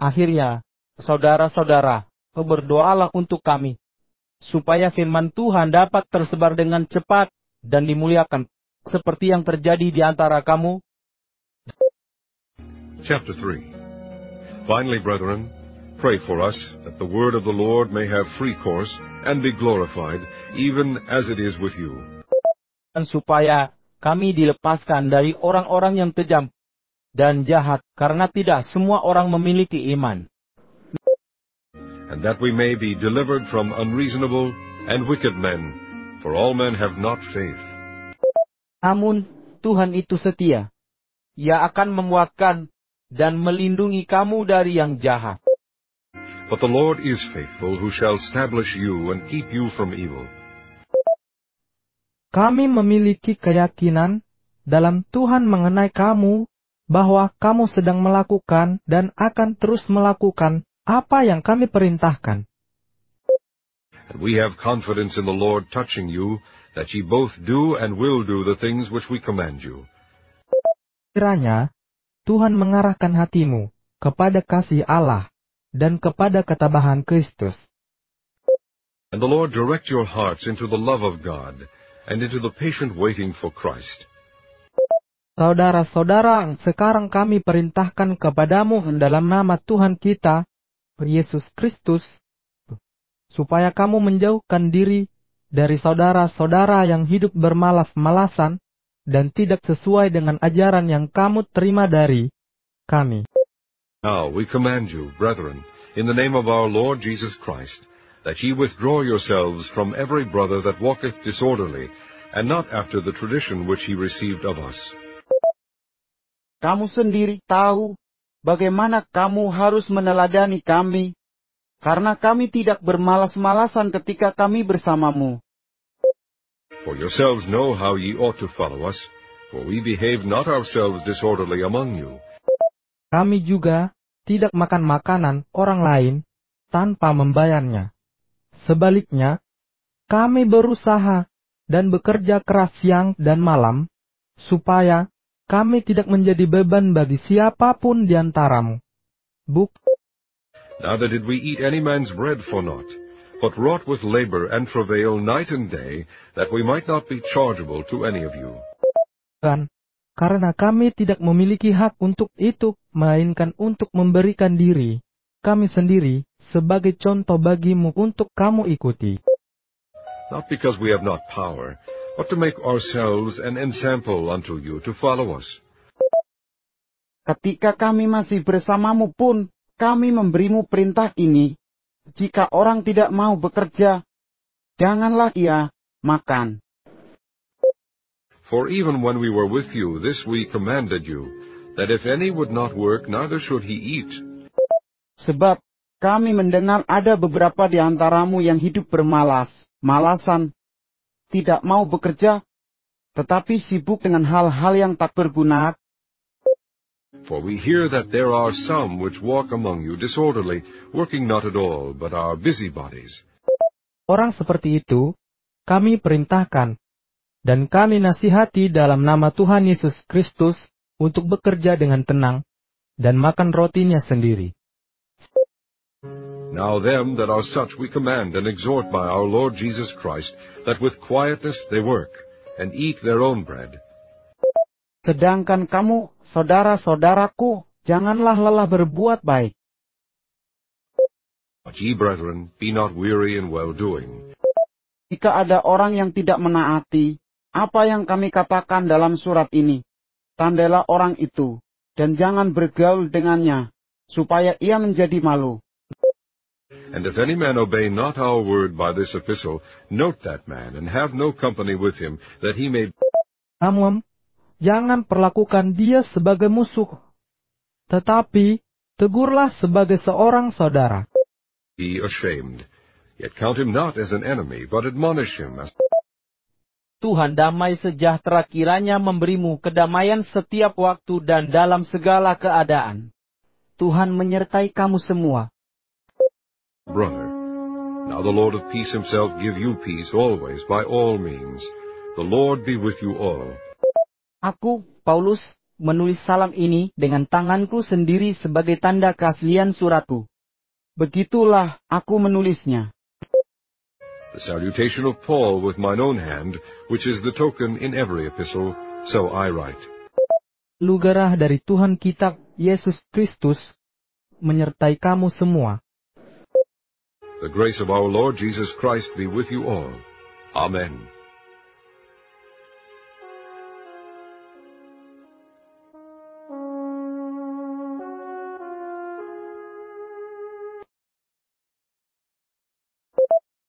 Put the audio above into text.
Akhirnya, saudara-saudara, berdoalah untuk kami, supaya firman Tuhan dapat tersebar dengan cepat dan dimuliakan, seperti yang terjadi di antara kamu. Chapter 3. Finally, brethren, pray for us, that the word of the Lord may have free course, and be glorified, even as it is with you. Dan supaya kami dilepaskan dari orang-orang yang kejam dan jahat, karena tidak semua orang memiliki iman. And that we may be delivered from unreasonable and wicked men, for all men have not faith. Namun, Tuhan itu setia. Ia akan menguatkan dan melindungi kamu dari yang jahat. But the Lord is faithful, who shall establish you and keep you from evil. Kami memiliki keyakinan dalam Tuhan mengenai kamu, bahwa kamu sedang melakukan dan akan terus melakukan apa yang kami perintahkan. And we have confidence in the Lord touching you, that ye both do and will do the things which we command you. Kiranya Tuhan mengarahkan hatimu kepada kasih Allah dan kepada ketabahan Kristus. And the Lord direct your hearts into the love of God, and into the patient waiting for Christ. Saudara-saudara, sekarang kami perintahkan kepadamu dalam nama Tuhan kita, Yesus Kristus, supaya kamu menjauhkan diri dari saudara-saudara yang hidup bermalas-malasan dan tidak sesuai dengan ajaran yang kamu terima dari kami. Now we command you, brethren, in the name of our Lord Jesus Christ, that ye withdraw yourselves from every brother that walketh disorderly, and not after the tradition which he received of us. Kamu sendiri tahu bagaimana kamu harus meneladani kami, karena kami tidak bermalas-malasan ketika kami bersamamu. For yourselves know how ye ought to follow us, for we behave not ourselves disorderly among you. Kami juga tidak makan makanan orang lain tanpa membayarnya. Sebaliknya, kami berusaha dan bekerja keras siang dan malam, supaya kami tidak menjadi beban bagi siapapun di antaramu. Neither did we eat any man's bread for naught, but wrought with labor and travail night and day, that we might not be chargeable to any of you. Dan karena kami tidak memiliki hak untuk itu, melainkan untuk memberikan diri kami sendiri sebagai contoh bagimu untuk kamu ikuti. Not because we have not power, but to make ourselves an ensample unto you to follow us. Ketika kami masih bersamamu pun, kami memberimu perintah ini. Jika orang tidak mau bekerja, janganlah ia makan. For even when we were with you, this we commanded you, that if any would not work, neither should he eat. Sebab kami mendengar ada beberapa di antaramu yang hidup bermalas-malasan, tidak mau bekerja, tetapi sibuk dengan hal-hal yang tak berguna. For we hear that there are some which walk among you disorderly, working not at all, but are busybodies. Orang seperti itu kami perintahkan, dan kami nasihati dalam nama Tuhan Yesus Kristus untuk bekerja dengan tenang dan makan rotinya sendiri. Now them that are such we command and exhort by our Lord Jesus Christ, that with quietness they work, and eat their own bread. Sedangkan kamu, saudara-saudaraku, janganlah lelah berbuat baik. But ye, brethren, be not weary in well-doing. Jika ada orang yang tidak menaati apa yang kami katakan dalam surat ini, tandailah orang itu, dan jangan bergaul dengannya, supaya ia menjadi malu. And if any man obey not our word by this epistle, note that man, and have no company with him, that he may... Namun, jangan perlakukan dia sebagai musuh, tetapi tegurlah sebagai seorang saudara. Be ashamed. Yet count him not as an enemy, but admonish him as... Tuhan damai sejahtera kiranya memberimu kedamaian setiap waktu dan dalam segala keadaan. Tuhan menyertai kamu semua. Brother, now the Lord of peace himself give you peace always by all means. The Lord be with you all. Aku, Paulus, menulis salam ini dengan tanganku sendiri sebagai tanda keaslian suratku. Begitulah aku menulisnya. The salutation of Paul with mine own hand, which is the token in every epistle, so I write. Lugarah dari Tuhan kita, Yesus Kristus, menyertai kamu semua. The grace of our Lord Jesus Christ be with you all. Amen.